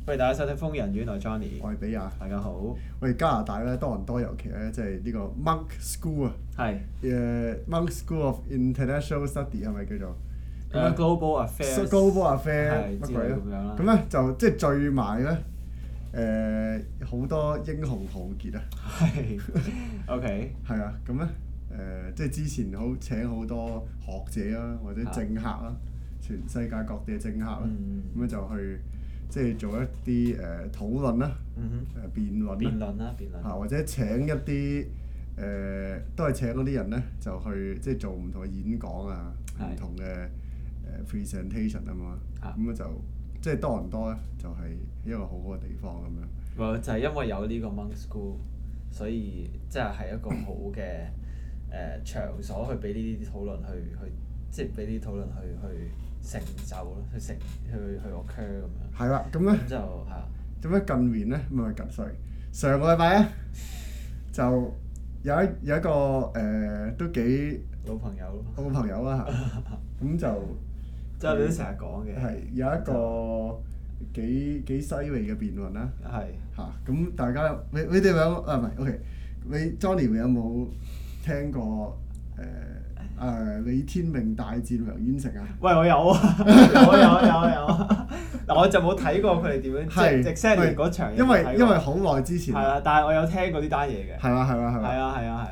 歡迎大家收聽瘋人院，我係 Johnny， 我係比亞。 大家好。 我哋加拿大咧多倫多尤其咧，即係呢個 Monk School 啊， 係 Monk School of International Study 係咪叫做 Global Affairs Global Affair 係之類乜鬼咁樣啦。 咁咧就即係聚埋咧好多英雄豪傑啊。 係 OK 係啊，咁咧即係之前請好多學者啦，或者政客啦，全世界各地嘅政客啦，咁咧就去即係做一啲討論啦，辯論啦，或者請一啲都係請嗰啲人咧，就去即係做唔同嘅演講啊，唔同嘅presentation 啊嘛，咁就即係多倫多咧，就係一個好好嘅地方咁樣。 就係因為有呢個 Monk School，所以即係一個好嘅場所去俾呢啲討論去即係俾啲討論去成就咯，去 occur 咁樣。 係啦，咁咧就係啊。 咁咧近年咧，唔係sorry，上個禮拜咧就有一個都幾老朋友咯。 好朋友啦嚇，咁就即係你都成日講嘅。 係有一個幾犀利嘅辯論啦。 係嚇，咁大家你哋兩個唔係 OK，你 Johnny 有冇聽過李天命大戰梁燕城啊？ 喂，我有啊，有。嗱，我就冇睇過佢哋點樣即係 exactly 嗰場嘢。 因為好耐之前。 係啊，但係我有聽過呢單嘢嘅。 係啊。 係啊。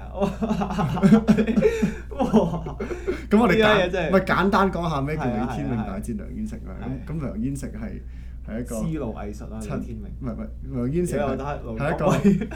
咁我哋唔係簡單講下咩叫李天命大戰梁燕城啦。咁梁燕城係一個絲路藝術啦，李天命。 唔係梁燕城係一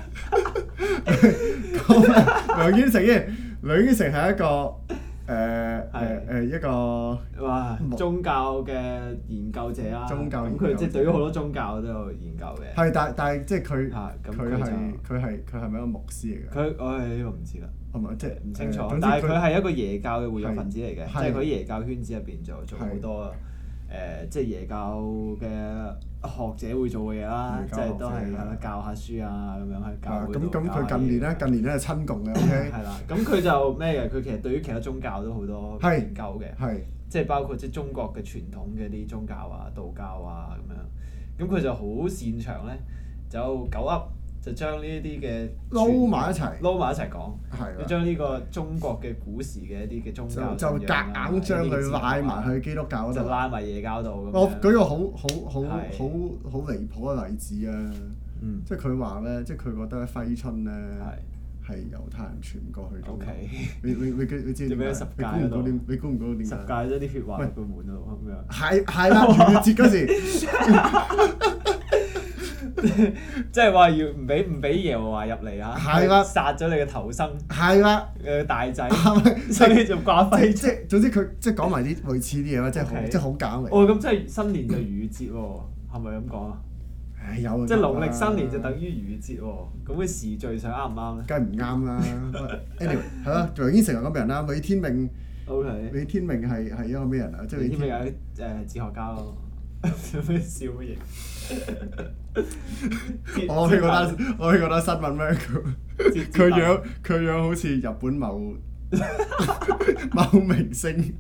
個梁燕城係一個一個宗教嘅研究者啦。咁佢即係對於好多宗教都有研究嘅。 係，但係即係佢係咪一個牧師嚟㗎？ 我係呢個唔知啦。 係咪即係唔清楚？但係佢係一個耶教嘅活躍分子嚟嘅，即係佢喺耶教圈子入邊做好多即係耶教嘅學者會做嘅嘢啦，即係都係教下書啊咁樣喺教會度教下嘢。 咁佢近年咧係親共嘅 OK。 係啦，咁佢就咩嘅？佢其實對於其他宗教都好多研究嘅，即係包括即係中國嘅傳統嘅啲宗教啊、道教啊咁樣。咁佢就好擅長咧，就狗噏就將呢一啲嘅撈埋一齊講，就將呢個中國嘅古時嘅一啲嘅宗教就夾硬將佢拉埋去基督教嗰度， 就拉埋耶教度咁樣。 我舉個好離譜嘅例子啊！即係佢話咧，即係佢覺得揮春咧係猶太人傳過去嘅。 OK。 你知點解？你估唔到點解？ 十戒咗啲血話入個門度咁樣。 係啦，逾越節嗰時。 即係話要唔俾耶和華入嚟啊！ 係啦， 殺咗你嘅頭生。 係啦， 大仔，所以就掛揮。 即係總之佢即係講埋啲類似啲嘢啦，即係好簡嚟。 咁即係新年就逾越節喎，係咪咁講啊？ 有。 即係農曆新年就等於逾越節喎，咁嘅時序上啱唔啱咧？ 梗係唔啱啦。Anyway 係咯，梁燕城係咁嘅人啦。李天命。 OK。 李天命係一個咩人啊？即係李天命係哲學家咯。做咩笑乜嘢？ 我去嗰單新聞咩？佢樣好似日本某明星。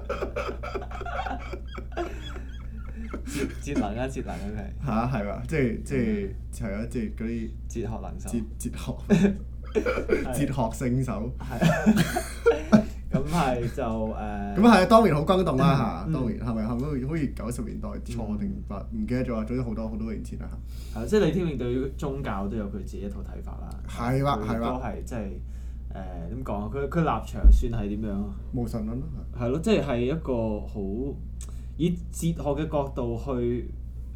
節能啊佢。 嚇係嘛？即係嗰啲哲學能手。 哲學聖手。 咁係就咁係當年好轟動啦嚇，當年係咪好似90年代初定唔記得咗啊？總之好多年前啦嚇。 即係李天命對於宗教都有佢自己一套睇法啦。 係啦。 都係即係點講啊？佢立場算係點樣啊？ 無神論咯。 係咯，即係一個好以哲學嘅角度去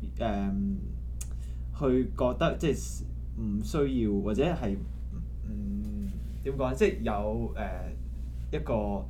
覺得即係唔需要或者係點講？即係有一個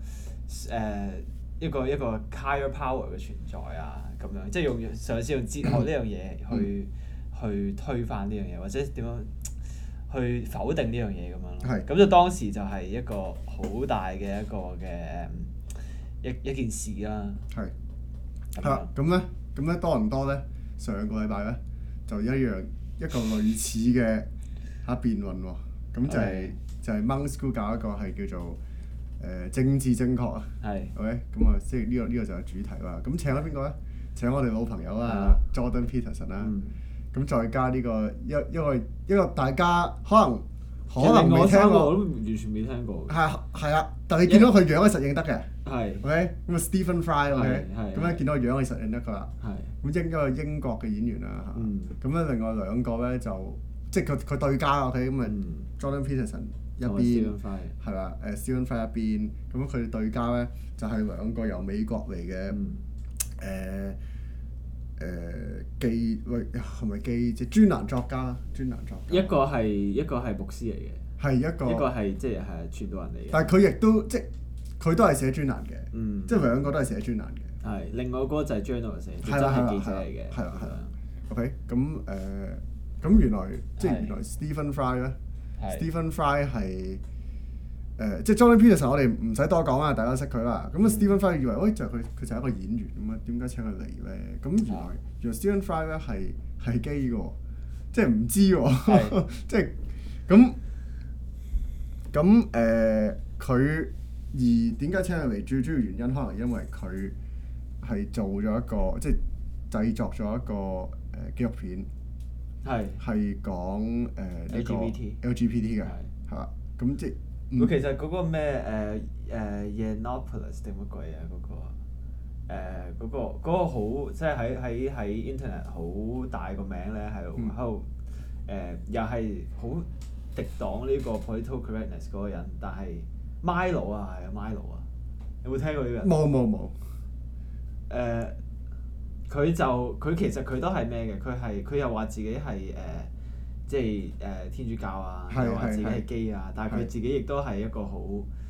higher power 嘅存在啊，咁樣即係嘗試用哲學呢樣嘢去推翻呢樣嘢，或者點樣去否定呢樣嘢咁樣咯。咁就當時就係一個好大嘅一個嘅一件事啦。 係啦，咁咧多倫多咧上個禮拜咧就一個類似嘅辯論喎，咁就係 Monk School 搞一個係叫做政治正確啊。OK，咁啊即係呢個就係主題啦。咁請咗邊個咧？請我哋老朋友啊 Jordan Peterson 啦。 咁再加呢個一個大家可能未聽過， 我都完全未聽過。 係啊，但係你見到佢樣係實認得嘅。 係。 OK，咁啊 Stephen Fry，OK，咁咧見到個樣係實認得佢啦。 係。 咁一個英國嘅演員啦嚇。咁咧另外兩個咧就即係佢對家 OK，咁啊 Jordan Peterson 一邊係啦，Stephen Fry 一邊，咁佢哋對家咧就係兩個由美國嚟嘅記係咪記者專欄作家？一個係牧師嚟嘅。 係一個係即係傳道人嚟嘅。 但係佢亦都即係佢都係寫專欄嘅，即係兩個都係寫專欄嘅。 係，另外嗰個就係 journalist 真係記者嚟嘅。 係啦。OK，咁原來 Stephen Fry 咧，Stephen Fry 係即係 Jordan Peterson，我哋唔使多講啦，大家都識佢啦。咁啊 Stephen Fry 以為就係佢就係一個演員咁啊，點解請佢嚟咧？咁原來 Stephen Fry 咧係基嘅喎，即係唔知喎，即係咁佢而點解請佢嚟？最主要原因可能因為佢係做咗一個即係製作咗一個紀錄片，係講呢個 LGBT 嘅，係啦。咁即係佢其實嗰個咩Yiannopoulos 定乜鬼啊？嗰個好即係喺 internet 好大個名咧，喺度又係好敵擋呢個 political correctness 嗰個人，但係 Milo 啊，有冇聽過呢個人？ 冇。 佢其實佢都係咩嘅？佢又話自己係即係天主教啊，又話自己係基啊，但係佢自己亦都係一個好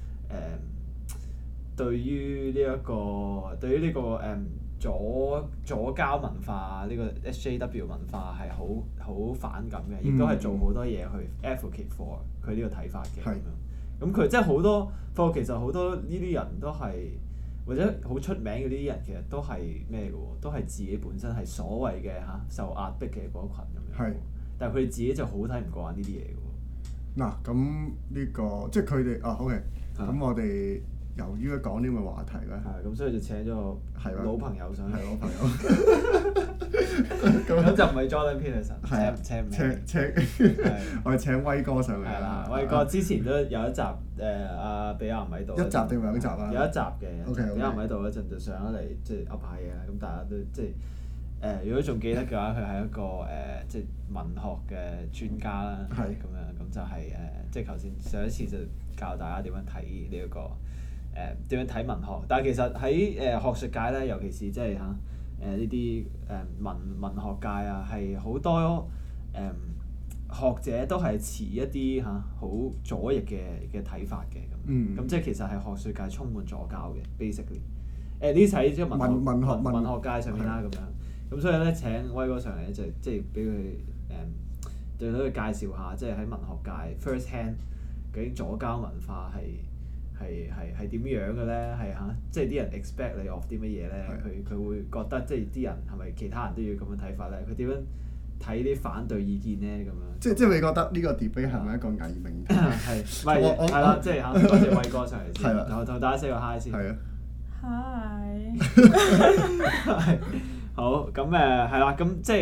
對於呢個左膠文化呢個 SJW 文化係好反感嘅，亦都係做好多嘢去 advocate for 佢呢個睇法嘅咁樣。咁佢即係好多，不過其實好多呢啲人都係或者好出名嘅呢啲人，其實都係咩嘅喎？都係自己本身係所謂嘅受壓迫嘅嗰群咁樣。但係佢哋自己就好睇唔過眼呢啲嘢嘅喎。 嗱，咁呢個即係佢哋OK，咁我哋由於講呢個話題咧， 咁所以就請咗個老朋友上嚟。 老朋友。 咁就唔係 Jordan Peterson，請我哋請威哥上嚟。 係啦，威哥之前都有一集阿比亞唔喺度。 一集定兩集啊？ 有一集嘅，比亞唔喺度嗰陣就上咗嚟，即係噏下嘢啦。咁大家都即係。如果仲記得嘅話，佢係一個即係文學嘅專家啦，咁樣咁就係即係頭先上一次就教大家點樣睇呢一個點樣睇文學。但係其實喺學術界咧，尤其是即係呢啲文學界啊，係好多學者都係持一啲好左翼嘅睇法嘅咁。咁即係其實係學術界充滿左膠嘅 basically。呢啲喺即係文學界上面啦咁樣。咁所以咧請威哥上嚟咧就即係俾佢對佢介紹下，即係喺文學界 first hand 究竟左膠文化係點樣嘅咧？即係啲人 expect 你 of 啲乜嘢咧？佢會覺得即係啲人係咪其他人都要咁樣睇法咧？佢點樣睇啲反對意見咧？咁樣即係你覺得呢個 debate 係咪一個偽命題？ 係啦，即係多謝威哥上嚟先，然後同大家 say 個 hi 先。 係啊。 Hi。好，咁係啦，咁即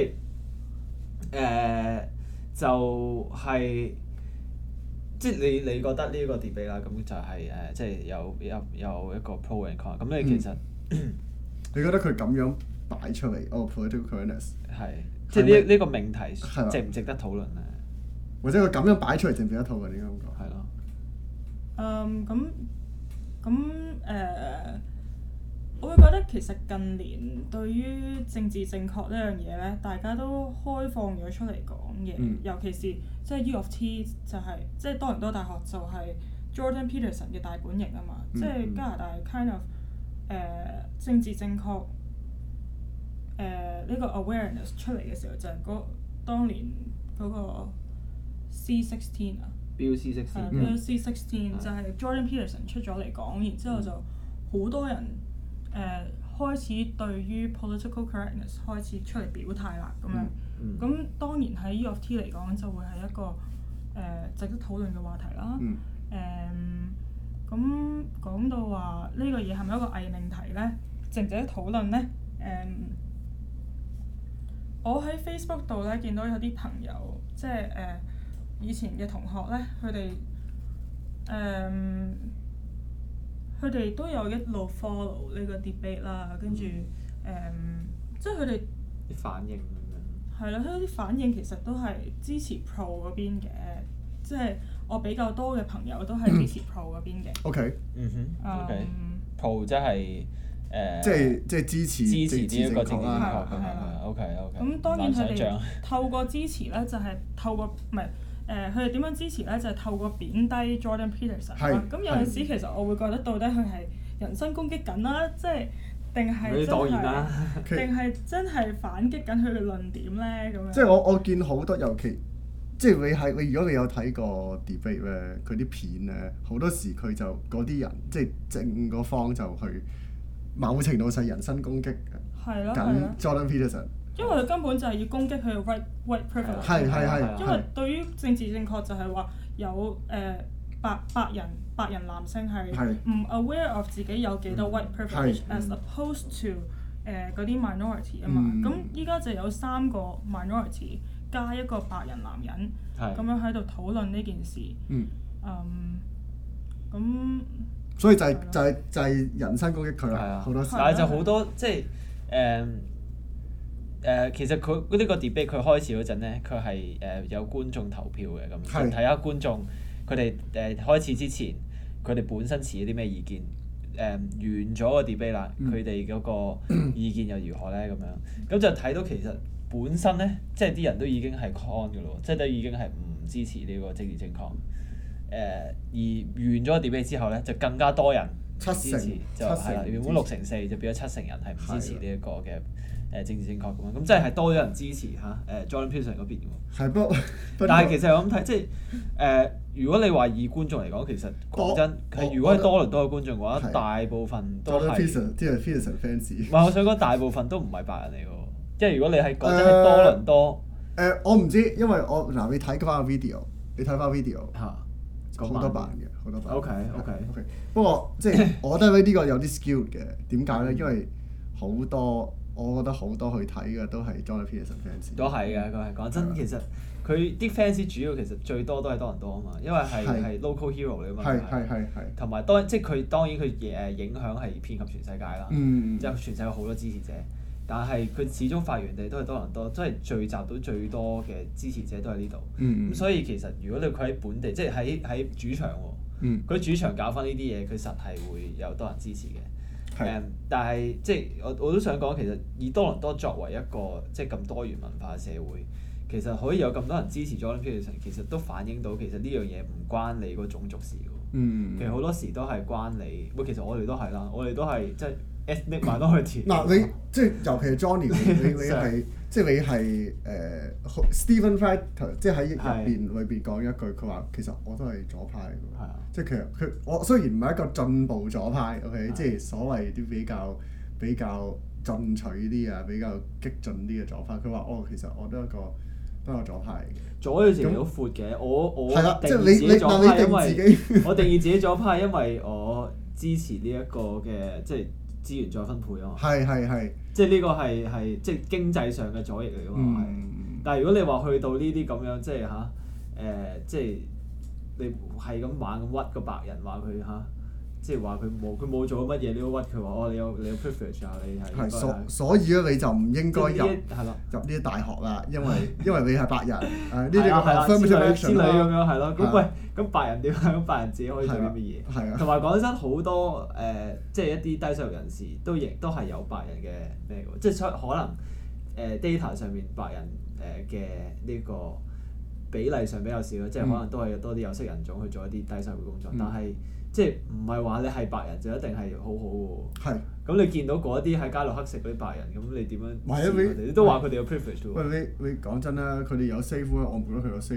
係就係即係你覺得呢個 debate 啦，咁就係即係有一個 pro and con。咁你其實你覺得佢咁樣擺出嚟political correctness 係即係呢個命題值唔值得討論咧？ 或者佢咁樣擺出嚟值唔值得討論？應該咁講。 係咯。 我會覺得其實近年對於政治正確呢樣嘢咧，大家都開放咗出嚟講嘅，尤其是即係 U of T 就係即係多倫多大學就係 Jordan Peterson 嘅大本營啊嘛，即係加拿大 kind of 政治正確呢個 awareness 出嚟嘅時候，就係當年嗰個 C16 啊。 Bill C16。 Bill C16 就係 Jordan Peterson 出咗嚟講，然之後就好多人。開始對於 political correctness 開始出嚟表態啦，咁樣，咁當然喺 U of T 嚟講就會係一個值得討論嘅話題啦。咁講到話呢個嘢係咪一個偽命題咧？值唔值得討論咧？ 我喺 Facebook 度咧見到有啲朋友，即係以前嘅同學咧，佢哋都有一路 follow 呢個 debate 啦，跟住即係佢哋啲反應咁樣。 係啦，佢啲反應其實都係支持 pro 嗰邊嘅，即係我比較多嘅朋友都係支持 pro 嗰邊嘅。 OK。 OK。pro 即係即係支持呢一個政治正確係啊。OK。 咁當然佢哋透過支持咧，就係透過唔係佢哋點樣支持咧？就係透過貶低 Jordan Peterson 啦。咁有陣時其實我會覺得到底佢係人身攻擊緊啦，即係定係真係反擊緊佢嘅論點咧？咁樣。 即係我見好多，尤其即係你如果你有睇過 debate 咧，佢啲片咧好多時佢就嗰啲人即係正嗰方就去某程度上人身攻擊緊 Jordan Peterson。 因為佢根本就係要攻擊佢嘅 white privilege。 係。 因為對於政治正確就係話有白人男性係唔 aware of 自己有幾多 white privilege，as opposed to 嗰啲 minority 啊嘛。咁依家就有3個 minority 加一個白人男人咁樣喺度討論呢件事。咁。 所以就係人身攻擊佢啦，好多時。 但係就好多即係其實佢呢個 debate 佢開始嗰陣咧，佢係有觀眾投票嘅咁，睇下觀眾佢哋開始之前，佢哋本身持咗啲咩意見，完咗個 debate 啦，佢哋嗰個意見又如何咧咁樣，咁就睇到其實本身咧，即係啲人都已經係 con 嘅咯，即係都已經係唔支持呢個政治正確。而完咗個 debate 之後咧，就更加多人支持，就係啦，原本6-4就變咗7成人係唔支持呢一個嘅政治正確咁樣，咁即係多咗人支持嚇Jordan Peterson 嗰邊喎。 係不過， 但係其實我咁睇，即係如果你話以觀眾嚟講，其實講真，如果係多倫多嘅觀眾嘅話，大部分都係 Peterson fans。 唔係，我想講大部分都唔係白人嚟喎，即係如果你係講真係多倫多。 我唔知，因為你睇翻個 video，你睇翻 video 嚇。 好多白人嘅，好多白人。 OK。 不過即係我覺得呢個有啲 skewed 嘅，點解咧？因為我覺得好多去睇嘅都係 Jordan Peterson fans。 都係嘅，佢係講真，其實佢啲 fans 主要其實最多都係多倫多啊嘛，因為係 local hero 嚟啊嘛。 係。 同埋即係佢當然佢影響係遍及全世界啦，即係全世界好多支持者。但係佢始終發源地都係多倫多，即係聚集到最多嘅支持者都喺呢度。咁所以其實如果佢喺本地，即係喺主場喎，佢主場搞翻呢啲嘢，佢實係會有多人支持嘅。但係即係我都想講，其實以多倫多作為一個即係咁多元文化嘅社會，其實可以有咁多人支持 Jordan Peterson，其實都反映到其實呢樣嘢唔關你個種族事喎。其實好多時都係關你。其實我哋都係啦，我哋都係即係。ethnic minority。 嗱你即係尤其係 Johnny，你係即係你係Stephen Fry，即係喺入邊講一句，佢話其實我都係左派嘅。即係其實我雖然唔係一個進步左派 ，OK， 即係所謂啲比較進取啲啊，比較激進啲嘅左派。佢話其實我都係一個左派嚟嘅。 左有時好闊嘅，我定義自己左派，因為我定義自己左派，因為我支持呢一個嘅即係。資源再分配啊嘛， 係， 即係呢個係即係經濟上嘅左翼嚟㗎嘛，但係如果你話去到呢啲咁樣，即係即係你係咁猛咁屈個白人，話佢即係話佢冇做乜嘢，你都屈佢話你有 privilege 啊，你係。 所以咧你就唔應該入呢啲大學啦，因為你係白人，呢啲個之類咁樣係咯。咁白人點啊？咁白人自己可以做啲乜嘢？同埋講真，好多即係一啲低收入人士都係有白人嘅咩嘅，即係可能data 上面白人嘅呢個比例上比較少，即係可能都係多啲有色人種去做一啲低收入嘅工作，但係。即係唔係話你係白人就一定係好好喎？係。咁你見到嗰啲喺街度乞食嗰啲白人，咁你點樣？你都話佢哋有 privilege 喎。 喂，你講真啦，佢哋有 safe world，我唔覺得佢有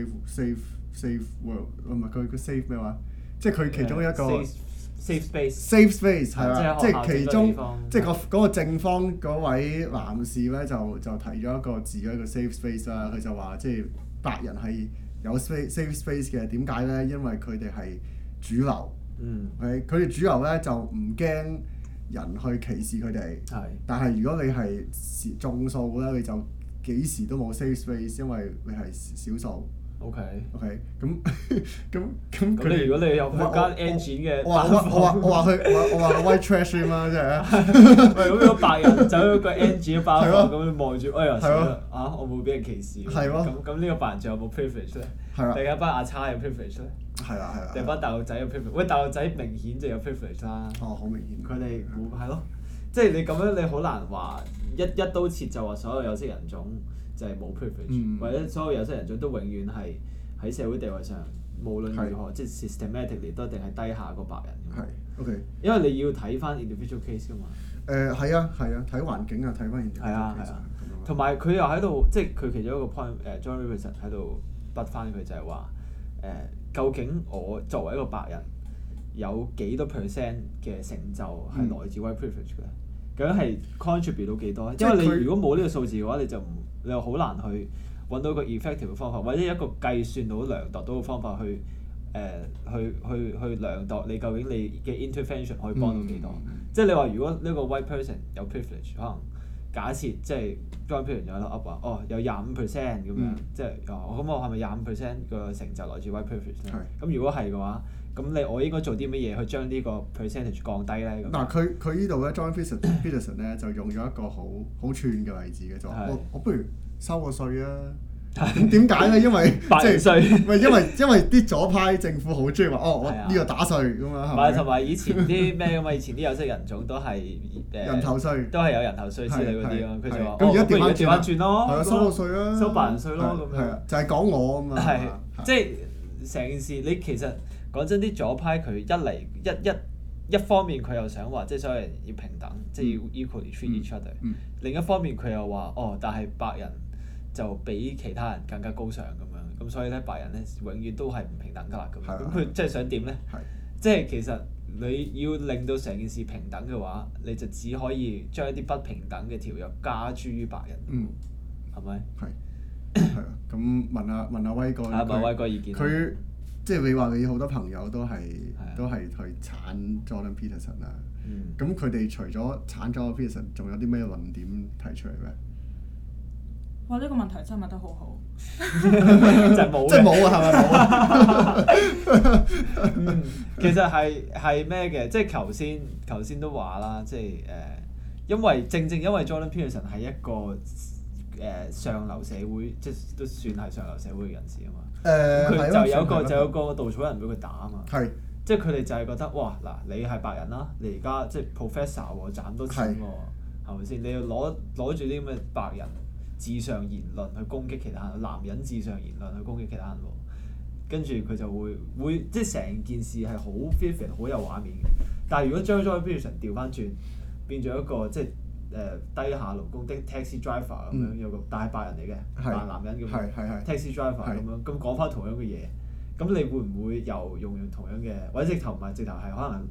safe world，唔係佢 safe 咩話？即係佢其中一個 safe space。 safe space 係啦，即係其中即係嗰個正方嗰位男士咧就提咗一個字一個 safe space 啦，佢就話即係白人係有 safe space 嘅，點解咧？因為佢哋係主流。佢哋主流咧就唔驚人去歧視佢哋，但係如果你係眾數咧，你就幾時都冇 safe space，因為你係少數。 OK， 咁你如果你有去間 engine 嘅， 我話佢 white trash 嘛，即係。 喂，咁個白人走咗個 engine 嘅包房，咁你望住，哎呀死啦！我冇俾人歧視。咁呢個白人仲有冇 privilege 咧？定係班阿叉有 privilege 咧？定係班大陸仔有 privilege？喂，大陸仔明顯就有 privilege 啦。 好明顯。 佢哋係咯，即係你咁樣你好難話一刀切就話所有有色人種就係冇 privilege，或者所有有色人種都永遠係喺社會地位上，無論如何，即係 systematically 都一定係低下過白人嘅。 OK。 因為你要睇翻 individual case 㗎嘛。 係啊，睇環境啊，睇翻 individual case。 同埋佢又喺度，即係佢其中一個 point，Jordan Peterson 喺度筆翻佢就係話，究竟我作為一個白人有幾多 percent 嘅成就係來自 white privilege 嘅？究竟係 contribute 到幾多？因為你如果冇呢個數字嘅話，你又好難去揾到個 effective 嘅方法，或者一個計算到量度到嘅方法去量度你究竟你嘅 intervention 可以幫到幾多？即係你話如果呢個 white person 有 privilege，可能假設即係 Jordan Peterson 有得 up 話，有25% 咁樣，即係咁我係咪25% 個成就來自 white privilege 咧？咁如果係嘅話，咁我應該做啲乜嘢去將呢個 percentage 降低咧？ 嗱，佢呢度咧 Jordan Peterson 咧就用咗一個好串嘅例子嘅，就話我不如收個稅啊！點解咧？因為白人稅， 因為啲左派政府好中意話我呢個打稅咁樣係咪？ 同埋以前啲咩㗎嘛？以前啲有色人種都係人頭稅， 都係有人頭稅之類嗰啲咯。佢就話： 咁而家調翻轉咯， 收個稅啊， 收白人稅咯咁樣。 就係講我啊嘛。 即係成件事，你其實講真，啲左派佢一方面佢又想話，即係所有人要平等，即係要 equally treat each other。另一方面佢又話：但係白人就比其他人更加高尚咁樣，咁所以咧白人咧永遠都係唔平等㗎啦咁。咁佢即係想點咧？即係其實你要令到成件事平等嘅話，你就只可以將一啲不平等嘅條約加諸於白人。係咪？ 係啊，咁問下威哥。 問威哥意見。 佢即係你話你好多朋友都係去鏟 Jordan Peterson 啊。咁佢哋除咗鏟 Jordan Peterson，仲有啲咩論點提出嚟咧？ 哇！呢個問題真係問得好好。 就冇。即係冇啊？係咪冇啊？ 其實係咩嘅？即係頭先都話啦，即係因為正因為 Jordan Peterson 係一個上流社會，即係都算係上流社會嘅人士啊嘛。佢就有個稻草人俾佢打啊嘛。即係佢哋就係覺得哇嗱，你係白人啦，你而家即係 professor 喎，賺多錢喎，係咪先？你要攞住啲咁嘅白人至上言論去攻擊其他人，男人至上言論去攻擊其他人喎，跟住佢就會即係成件事係好 vivid 好有畫面嘅。但係如果將 Jordan Peterson 調翻轉，變咗一個即係低下勞工的 taxi driver 咁樣，有個大白人嚟嘅扮男人咁樣 taxi driver 咁樣，咁講翻同樣嘅嘢，咁你會唔會又用同樣嘅，或者直頭係可能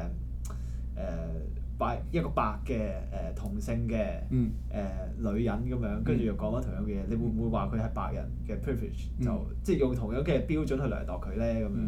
一個白嘅同性嘅女人咁樣，跟住又講翻同樣嘅嘢，你會唔會話佢係白人嘅 privilege？就即係用同樣嘅標準去量度佢咧咁樣？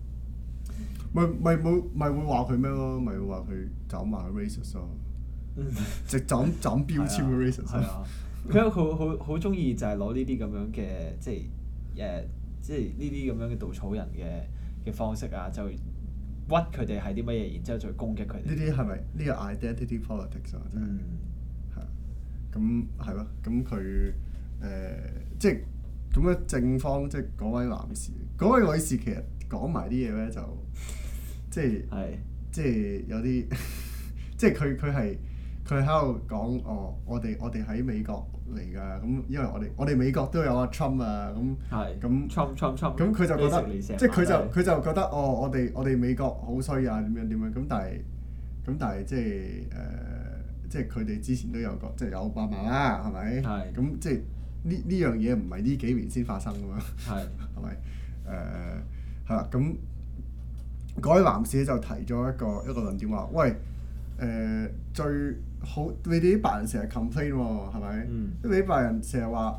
咪會話佢咩咯？咪會話佢走埋去 racist 咯？直斬標籤嘅 racist。係啊， 佢好中意就係攞呢啲咁樣嘅即係呢啲咁樣嘅稻草人嘅方式啊，就屈佢哋係啲乜嘢，然之後再攻擊佢哋。 呢啲係咪呢個 identity politics 啊？真係係咁係咯，咁佢即係咁樣正方，即係嗰位男士，嗰位女士其實講埋啲嘢咧，就即係有啲即係佢喺度講我哋喺美國嚟㗎，咁因為我哋美國都有阿 Trump 啊，咁 Trump 咁佢就覺得即係佢就覺得我哋美國好衰啊，點樣咁，但係即係佢哋之前都有個即係有奧巴馬啦，係咪？咁即係呢樣嘢唔係呢幾年先發生㗎嘛？係咪？係啦，咁嗰位男士就提咗一個論點話，喂最好你哋啲白人成日 complain 喎，係咪？你哋啲白人成日話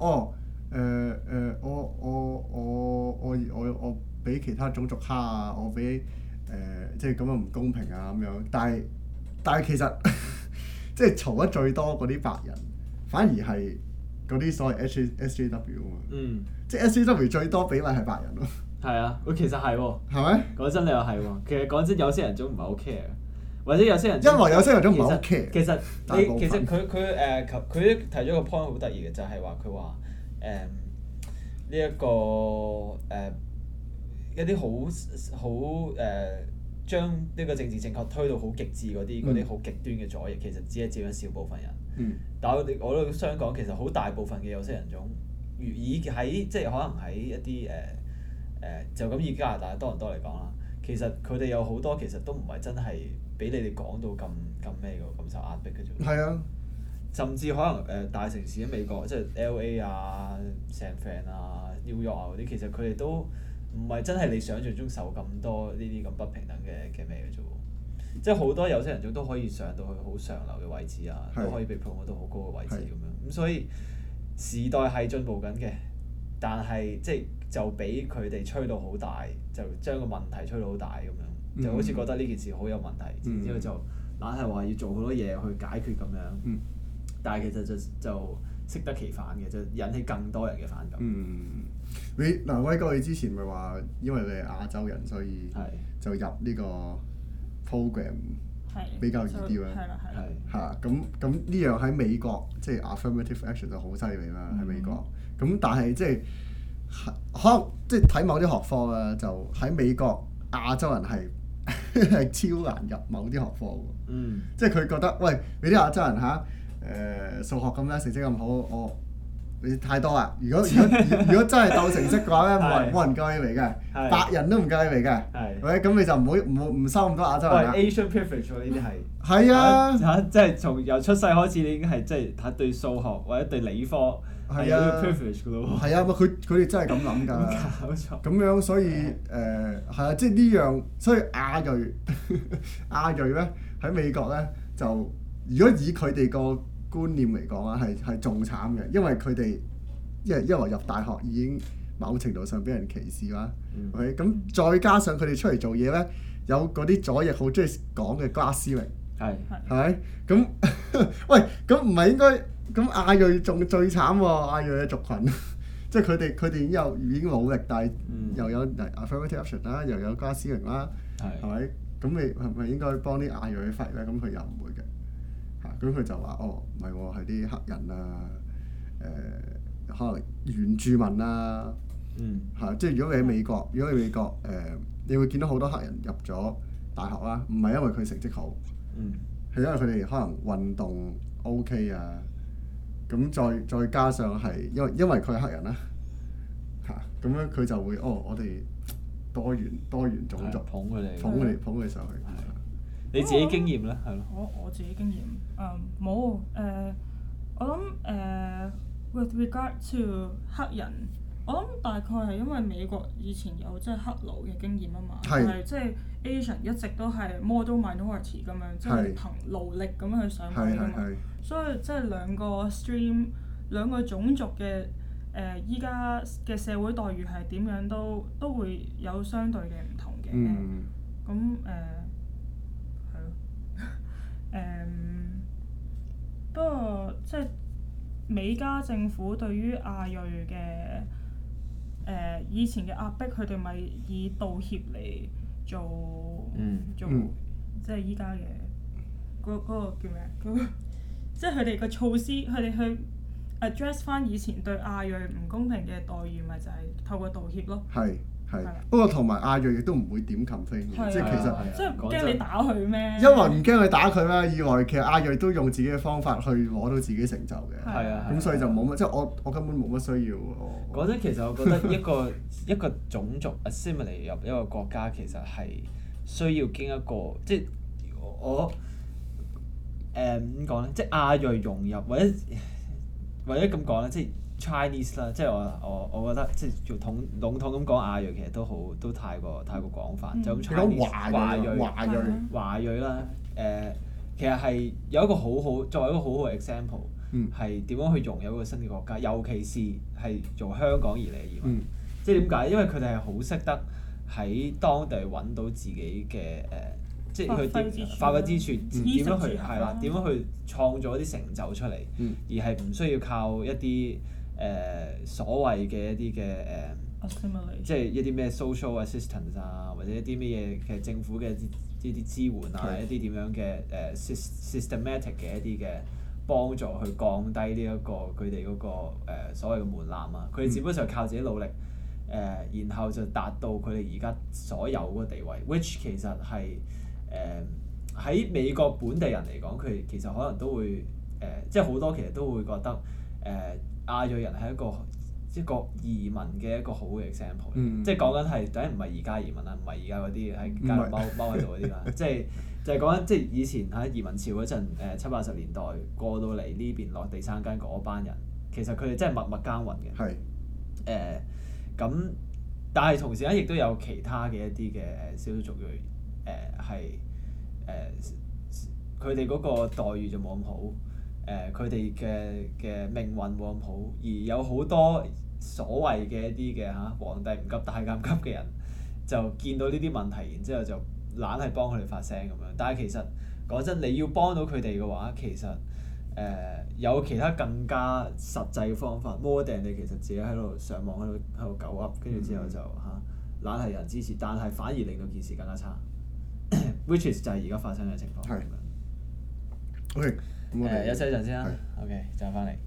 我俾其他種族蝦啊，我俾即係咁樣唔公平啊咁樣，但係其實即係嘈得最多嗰啲白人，反而係嗰嗰啲所謂 SJW 啊嘛。 嗯。 即係 SJW 最多比例係白人咯。 係啊，其實係喎。 係咪？ 講真你又係喎，其實講真有些人種唔係好 care，或者有些人因為有些人種唔係好 care。 其實佢提咗個 point 好得意嘅，就係話佢話呢一個一啲好將呢個政治正確推到好極致嗰啲好極端嘅左翼，其實只係佔一小部分人。但係我都想講，其實好大部分嘅有色人種，喺即係可能喺一啲就咁以加拿大多倫多嚟講啦，其實佢哋有好多其實都唔係真係俾你哋講到咁咩嘅，咁受壓迫嘅啫。 係啊。 甚至可能大城市喺美國，即係 LA 啊、San Fran 啊、New York 啊嗰啲，其實佢哋都唔係真係你想象中受咁多呢啲咁不平等嘅咩嘅啫喎。即係好多有色人種都可以上到去好上流嘅位置啊，都可以被 promote 到好高嘅位置咁樣。咁所以時代係進步緊嘅，但係即係就俾佢哋吹到好大，就將個問題吹到好大咁樣，就好似覺得呢件事好有問題，然之後就硬係話要做好多嘢去解決咁樣。但係其實就適得其反嘅，就引起更多人嘅反感。 威哥，你之前咪話，因為你係亞洲人，所以就入呢個 program 比較易啲啦。係咁呢樣喺美國，即係 affirmative action 就好犀利啦喺美國。咁但係即係可能即係睇某啲學科啦，就喺美國亞洲人係超難入某啲學科喎。即係佢覺得，喂，你啲亞洲人數學咁叻，成績咁好，你太多啦！如果真係鬥成績嘅話咧，冇人夠你嚟嘅，白人都唔夠你嚟嘅，係咁你就唔收咁多亞洲人啦。 Asian privilege 喎，呢啲係。係啊！ 即係從由出世開始，你已經係即係睇對數學或者對理科係有 privilege 㗎咯喎。 係啊，佢哋真係咁諗㗎。 冇錯。 咁樣所以係啊，即係呢樣，所以亞裔咧喺美國咧就，如果以佢哋個觀念嚟講啊，係仲慘嘅，因為佢哋一來入大學已經某程度上俾人歧視啦。OK，咁再加上佢哋出嚟做嘢咧，有嗰啲左翼好中意講嘅 glass ceiling。係咪？咁喂，咁唔係應該咁亞裔仲最慘喎？亞裔嘅族群，即係佢哋已經努力，但係又有 affirmative action 啦，又有 glass ceiling 啦，係咪？咁你係咪應該幫啲亞裔去 fight 咧？咁佢又唔會嘅。咁佢就話：哦，唔係喎，係啲黑人啊，可能原住民啊，即係如果你喺美國，你會見到好多黑人入咗大學啦，唔係因為佢成績好，係因為佢哋可能運動 OK 啊，咁再加上係因為佢係黑人啦，咁樣佢就會我哋多元種族，捧佢上去。 你自己經驗咧，係咯？ 我自己經驗，冇我諗with regard to 黑人，我諗大概係因為美國以前有即係黑奴嘅經驗啊嘛，係即係 Asian 一直都係 model minority 咁樣，即係憑勞力咁樣去上去噶嘛，所以即係兩個 stream 兩個種族嘅依家嘅社會待遇係點樣都會有相對嘅唔同嘅，咁不過即係美加政府對於亞裔嘅以前嘅壓迫，佢哋咪以道歉嚟做即係依家嘅嗰個叫咩？即係佢哋個措施，佢哋去 address 翻以前對亞裔唔公平嘅待遇，咪就係透過道歉咯。係。 不過同埋亞裔亦都唔會點 complain 嘅，即係其實即係唔驚你打佢咩？ 一來唔驚佢打佢咩？二來其實亞裔都用自己嘅方法去攞到自己成就嘅。咁所以就冇乜，即係我根本冇乜需要。 講真，其實我覺得一個種族 assimilate 入一個國家，其實係需要經一個即係我點講咧？即係亞裔融入或者咁講咧，即係。Chinese 啦，即係我覺得即係做籠統咁講亞裔，其實都太過廣泛，就咁 Chinese 華裔啦，其實係有一個作為一個好好嘅 example，係點樣去融入一個新嘅國家，尤其是係從香港而嚟嘅移民，即係點解？因為佢哋係好識得喺當地揾到自己嘅即係佢發揮之處點樣去係啦，點樣去創造一啲成就出嚟，而係唔需要靠一啲所謂嘅一啲嘅即係一啲咩 social assistance 啊，或者一啲咩嘢嘅政府嘅一啲支援啊，一啲點樣嘅systematic 嘅一啲嘅幫助去降低呢一個佢哋嗰個所謂嘅門檻啊，佢哋只不過就靠自己努力。然後就達到佢哋而家所有嗰個地位 ，which 其實係喺美國本地人嚟講，佢哋其實可能都會即係好多其實都會覺得亞裔人係一個移民嘅一個好嘅 example，即係講緊係，當然唔係而家移民啦，唔係而家嗰啲喺街度踎喺度嗰啲啦，即係就係講緊即係以前喺移民潮嗰陣70-80年代過到嚟呢邊落地生根嗰班人，其實佢哋真係默默耕耘嘅。係。咁，但係同時咧，亦都有其他嘅一啲嘅少數族裔係佢哋嗰個待遇就冇咁好，佢哋嘅命運冇咁好，而有好多所謂嘅一啲嘅皇帝唔急太監急嘅人，就見到呢啲問題，然之後就懶係幫佢哋發聲咁樣。但係其實講真，你要幫到佢哋嘅話，其實有其他更加實際嘅方法，more than你其實自己喺度上網喺度狗噏，跟住之後就懶係有人支持，但係反而令到件事更加差，which is 就係而家發生嘅情況。係。 OK，咁我哋休息一陣先啦。OK，就翻嚟。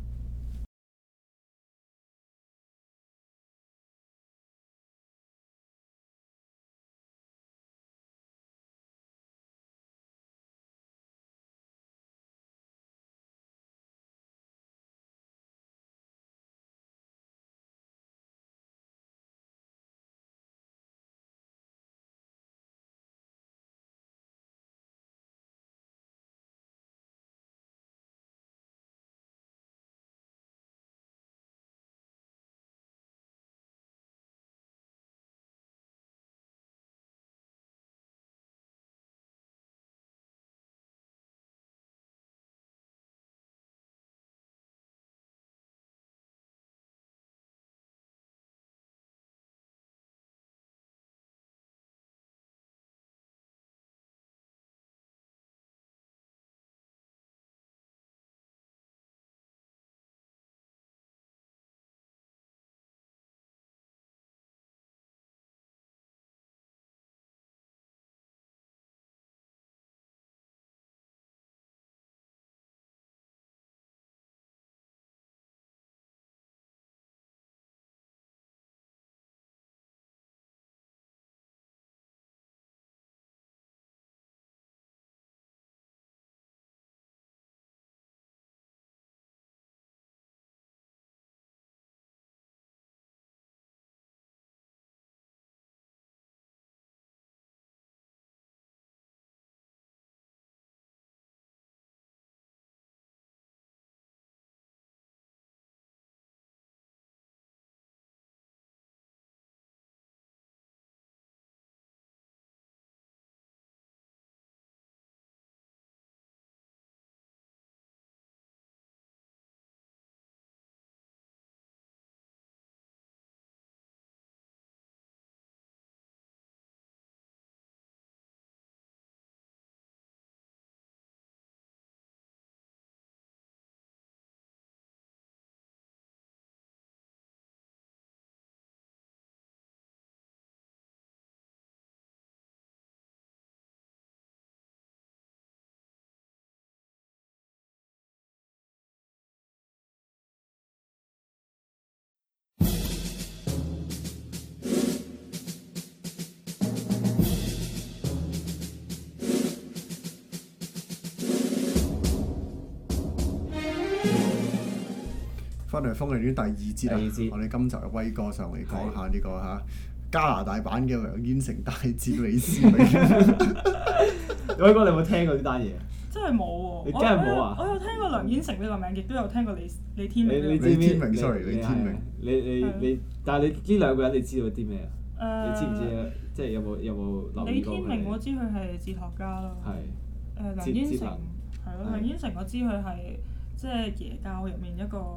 翻嚟風嚟啲第二節啦，我哋今集嘅威哥上嚟講下呢個加拿大版嘅梁燕城大戰李思美。 威哥，你有冇聽過呢單嘢？ 真係冇喎！ 你真係冇啊！ 我有聽過梁燕城呢個名，亦都有聽過李天命。 李天命 ，sorry， 李天命。 你，但係你呢兩個人你知道啲咩啊？你知唔知啊？即係有冇留意過佢？ 李天命我知佢係哲學家咯。係。梁燕城係咯，梁燕城我知佢係即係耶教入面一個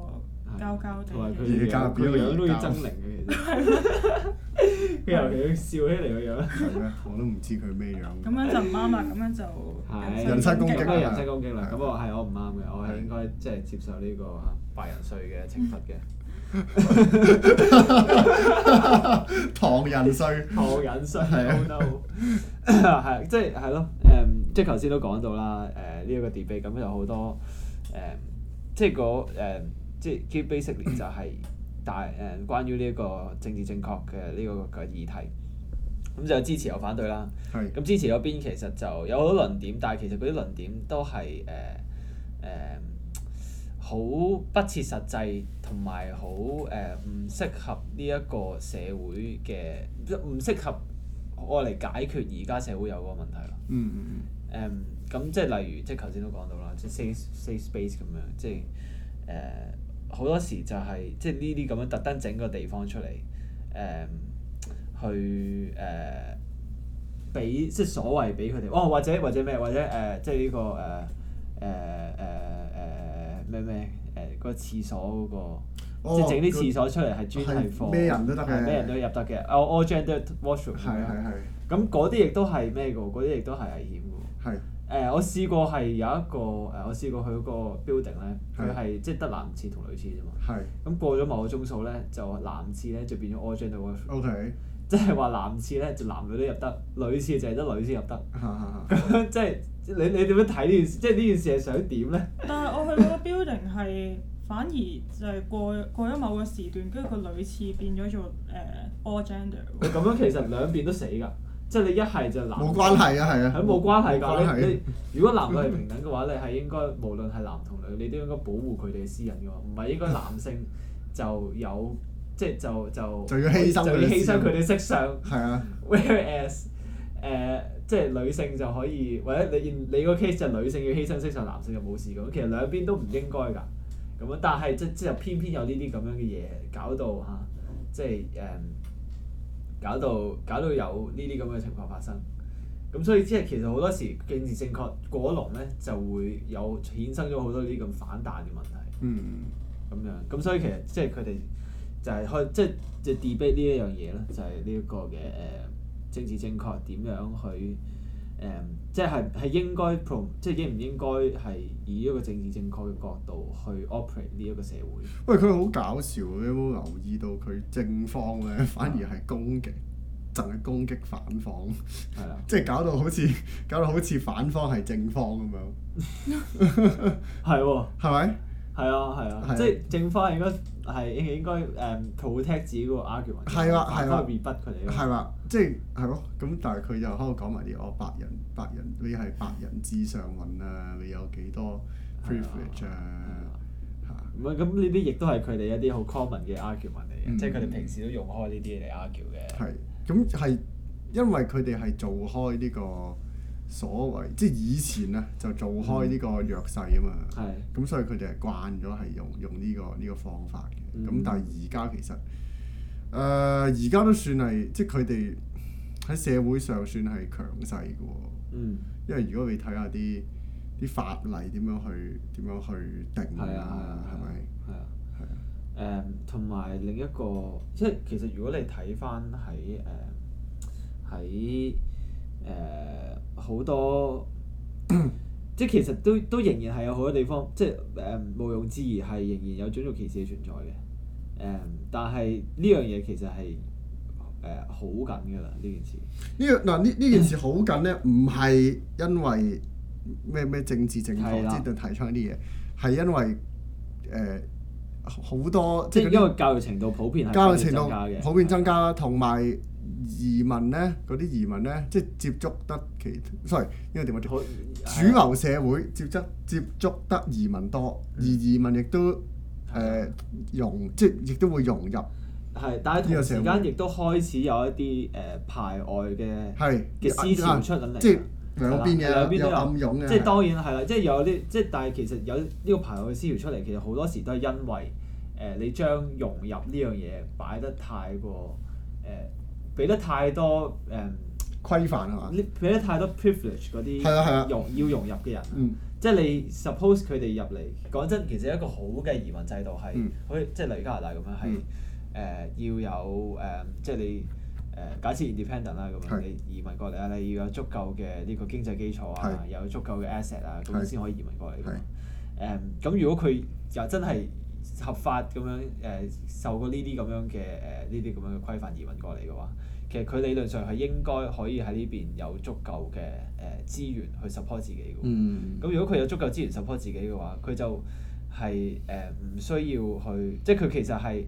膠膠地。 同埋佢樣都要猙獰嘅其實。佢尤其佢笑起嚟個樣。 係咩？我都唔知佢咩樣。 咁樣就唔啱啦，咁樣就人身攻擊啦。 人身攻擊啦，咁我唔啱嘅，我係應該即係接受呢個白人稅嘅懲罰嘅。 唐人稅。 唐人稅，oh no！係即係係咯，即係頭先都講到啦，呢一個 debate 咁有好多即係即係 basically 就係關於呢一個政治正確嘅呢個嘅議題，咁就有支持有反對啦。咁支持嗰邊其實就有好多論點，但係其實嗰啲論點都係好不切實際，同埋好唔適合呢一個社會嘅，唔適合我嚟解決而家社會有嗰個問題咯。咁即係例如，即係頭先都講到啦，即係 safe space 咁樣，即係好多時就係即係呢啲咁樣特登整個地方出嚟，去俾即係所謂俾佢哋，或者咩，或者即係呢個咩嗰個廁所嗰個，即係整啲廁所出嚟係專係放咩人都得嘅， 咩人都入得嘅，all gender washroom 咁樣。咁嗰啲亦都係咩嘅喎？嗰啲亦都係危險嘅喎。我試過係有一個我試過去嗰個 building 咧，佢係即係得男廁同女廁啫嘛。咁過咗某個鐘數咧，就男廁咧就變咗 all gender washroom。即係話男廁咧就男女都入得，女廁就係得女先入得。咁即係你點樣睇呢件事？即係呢件事係想點咧？但係我去嗰個 building 係反而就係過咗某個時段，跟住個女廁變咗做all gender。 咁樣其實兩邊都死㗎，即係你一係就男。 冇關係啊，係啊。 係冇關係㗎，你如果男女係平等嘅話，你係應該無論係男同女，你都應該保護佢哋嘅私隱㗎喎，唔係應該男性就有。即係就要犧牲佢哋色相。 係啊。 Whereas 即係女性就可以，或者你個 case 就係女性要犧牲色相，男性就冇事咁。其實兩邊都唔應該㗎。咁樣，但係即係偏偏有呢啲咁樣嘅嘢，搞到即係搞到有呢啲咁嘅情況發生。咁所以即係其實好多時政治正確過龍咧，就會有衍生咗好多呢啲咁反彈嘅問題。咁樣，咁所以其實即係佢哋。就係即係 debate 呢一樣嘢啦，就係呢一個嘅政治正確點樣去即係應該即係應唔應該係以一個政治正確嘅角度去 operate 呢一個社會。 喂，佢好搞笑，你有冇留意到佢正方咧反而係攻擊，淨係攻擊反方。係啊。即係搞到好似反方係正方咁樣。係喎。 係咪？ 係啊，即係正方應該protect 自己嗰個 argument，反方 rebut 佢哋咯。 係啦，即係咯，咁但係佢就喺度講埋啲白人，你係白人至上運啊，你有幾多 privilege 啊？ 咁呢啲亦都係佢哋一啲好 common 嘅 argument 嚟嘅，即係佢哋平時都用開呢啲嘢嚟 argue 嘅。 係，咁係因為佢哋係做開呢個。所謂即係以前啊，就做開呢個弱勢啊嘛，咁所以佢哋係慣咗係用呢個方法嘅。咁但係而家其實而家都算係即係佢哋喺社會上算係強勢嘅喎。因為如果你睇下啲法例點樣去定啊，係咪？ 係啊。同埋另一個即係其實如果你睇翻喺好多即係其實都仍然係有好多地方，即係毋庸置疑係仍然有種族歧視嘅存在嘅。但係呢樣嘢其實係好緊㗎啦，呢件事。 呢件事好緊咧，唔係因為咩政治正確之度提倡啲嘢，係因為好多即係因為教育程度普遍係普遍增加啦，同埋移民咧，嗰啲移民咧，即係接觸得sorry，應該點講？主流社會接觸得移民多，而移民亦都即係亦都會融入。 係，但係同時間亦都開始有一啲排外嘅思潮出緊嚟。 即係兩邊嘅有暗湧嘅。 即係當然係啦，即係有啲即係，但係其實有呢個排外嘅思潮出嚟，其實好多時都係因為你將融入呢樣嘢擺得太過俾得太多規範啊嘛。 你俾得太多 privilege 嗰啲要融入嘅人。即係你 suppose 佢哋入嚟，講真，其實一個好嘅移民制度係，好似即係例如加拿大咁樣係要有即係你假設 independent 啦咁樣，你移民過嚟啊，你要有足夠嘅呢個經濟基礎啊，有足夠嘅 asset 啊，咁先可以移民過嚟㗎嘛。咁如果佢又真係合法咁樣受過呢啲咁樣嘅規範移民過嚟嘅話，其實佢理論上係應該可以喺呢邊有足夠嘅資源去 support 自己嘅。咁如果佢有足夠資源 support 自己嘅話，佢就係唔需要去，即係佢其實係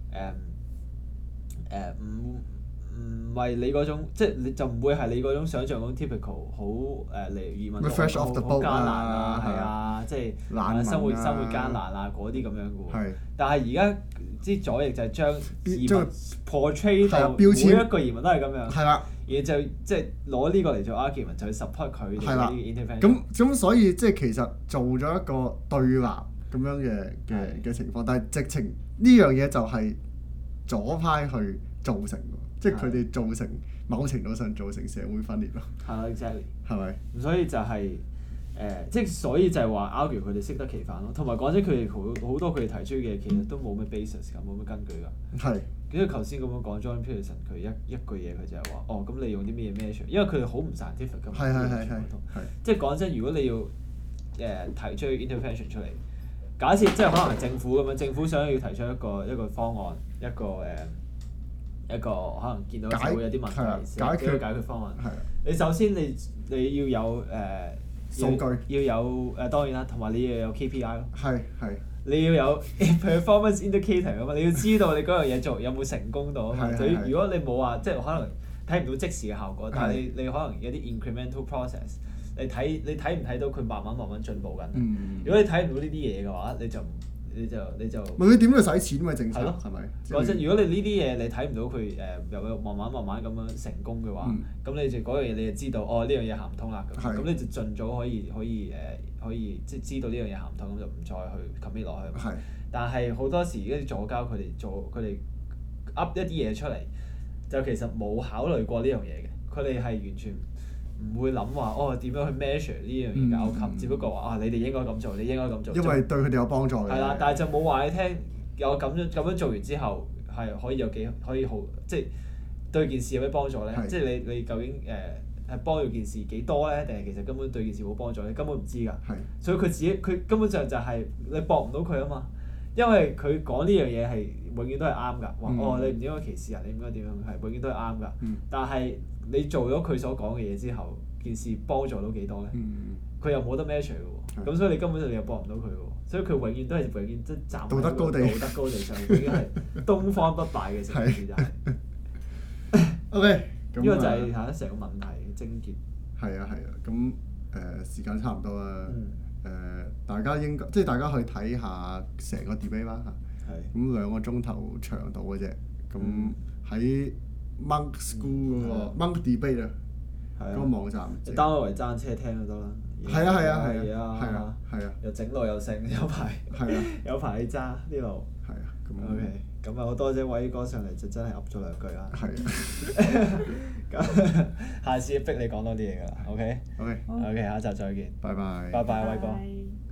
唔係你嗰種，即係你就唔會係你嗰種想像中 typical 好嚟移民好艱難啊，係啊，即係生活艱難啊嗰啲咁樣嘅喎。但係而家啲左翼就係將移民 portray 到每一個移民都係咁樣。係啦。而就即係攞呢個嚟做 argument，就去 support 佢哋呢啲 intervention。 咁所以即係其實做咗一個對立咁樣嘅情況，但係直情呢樣嘢就係左派去造成㗎，即係佢哋造成某程度上造成社會分裂咯。 係啦 exactly。係咪？ 所以就係即係所以就係話 argue 佢哋適得其反咯，同埋講真，佢哋好多佢哋提出嘅其實都冇咩 basis 㗎，冇咩根據㗎。係。因為頭先咁樣講 Jordan Peterson 佢一句嘢佢就係話咁你用啲咩嘢 measure？ 因為佢哋好唔 scientific 㗎嘛。係。即係講真，如果你要提出 intervention 出嚟，假設即係可能係政府咁樣，政府想要提出一個方案，一個可能見到社會有啲問題，解決方案。你首先你要有數據，要有當然啦，同埋你要有 KPI 咯。你要有 performance indicator 啊嘛，你要知道你嗰樣嘢做有冇成功到啊嘛。如果你冇話，即係可能睇唔到即時嘅效果，但係你可能有啲 incremental process，你睇唔睇到佢慢慢進步緊？如果你睇唔到呢啲嘢嘅話，你就咪你點都要使錢咪政策係咪？ 或者如果你呢啲嘢你睇唔到佢又慢慢咁樣成功嘅話，咁你就嗰樣嘢你就知道呢樣嘢行唔通啦咁你就盡早可以即係知道呢樣嘢行唔通，咁就唔再去 commit 落去。但係好多時而家啲左膠佢哋噏一啲嘢出嚟，就其實冇考慮過呢樣嘢嘅，佢哋係完全唔會諗話點樣去 measure 呢樣嘢嘅 outcome，只不過話你哋應該咁做，你應該咁做。 因為對佢哋有幫助嘅。 係啦，但係就冇話你聽，有咁樣做完之後係可以好，即係對件事有咩幫助咧？即係你究竟係幫咗件事幾多咧？定係其實根本對件事冇幫助？你根本唔知㗎。所以佢根本上就係你駁唔到佢啊嘛，因為佢講呢樣嘢係永遠都係啱㗎。話你唔應該歧視人，你應該點樣係永遠都係啱㗎。但係你做咗佢所講嘅嘢之後，件事幫助到幾多咧？佢又冇得 measure 嘅喎，咁所以你根本就又駁唔到佢喎。所以佢永遠都係即係站喺道德高地上，永遠係東方不敗嘅城市就係。 OK， 呢個就係成個問題嘅症結。 係啊，咁時間差唔多啦。大家應該即係大家去睇下成個 debate 啦嚇。咁2個鐘頭長度嘅啫。咁喺 Monk School 嗰個 Monk Debate 啊，嗰個網站。 你 download 嚟揸車聽就得啦。 係啊。 又整路又剩，有排你揸呢路。 係啊。 OK，咁啊好多謝偉哥上嚟就真係噏咗2句啦。咁下次逼你講多啲嘢㗎啦。OK，下集再見。 拜拜。 拜拜，偉哥。